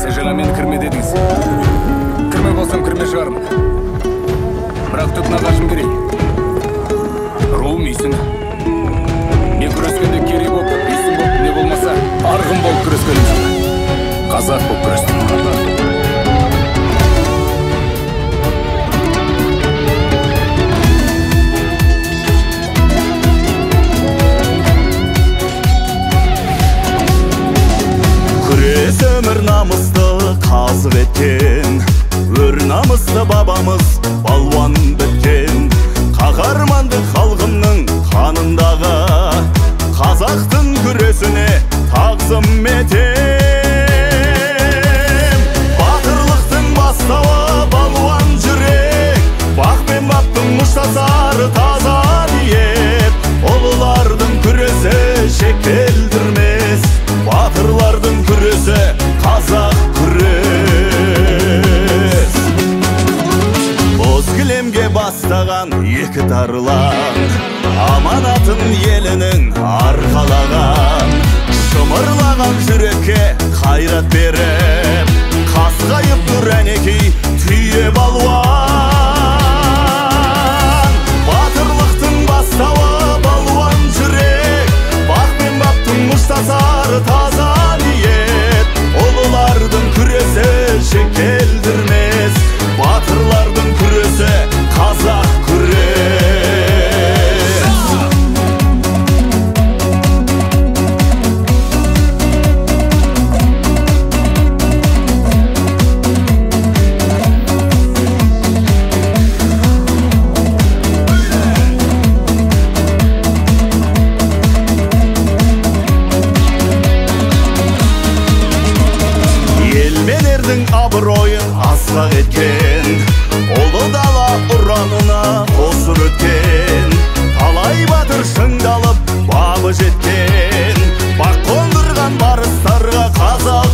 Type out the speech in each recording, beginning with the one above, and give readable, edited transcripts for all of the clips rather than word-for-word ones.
Сіз жаңа мені кірме дедіңіз. Кірме болсам кірме шығармын. Бірақ түп нағашым керек. Руым үйсін. Мен күрескенде керек болып, үйсін болып, не болмаса, арғын болып күрескенім жоқ. Қазақ болып күрестім. Күрес өмір намысты қазып еткен, өр намысты бабамыз балуан біткен. Қаһармандық халқымның қанындағы, қазақтың күресіне тағзым етем. Батырлықтың бастауы балуан жүрек, бақ пен баптың мұштасары таза ниет. Ұлылардың күресі шекелдірмес, батырлардың күресі қазақ күрес. Боз кілемге бастаған екі тарлан, аманатын елінің арқалаған. Шымырлаған жүрекке қайрат беріп, қасқайып тұр әнекей түйе балуан. Батырлықтың бастауы балуан жүрек, бақ пен баптың мұштасары таза ниет. Ұлылардың күресі шекелдірмес, батырлардың күресі қазақ күрес. Елменердің абыройын асқақ еткен, ұлы дала ұранына қосыр өткен. Талай батыр шыңдалып бабы жеткен, бақ қондырған барыстарға қазақ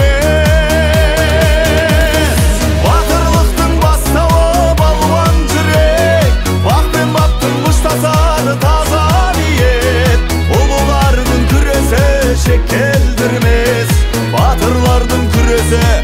күрес. Батырлықтың бастауы балуан жүрек, бақ пен баптың мұштасары таза ниет. Ұлылардың күресі шекелдірмес, батырлардың күресі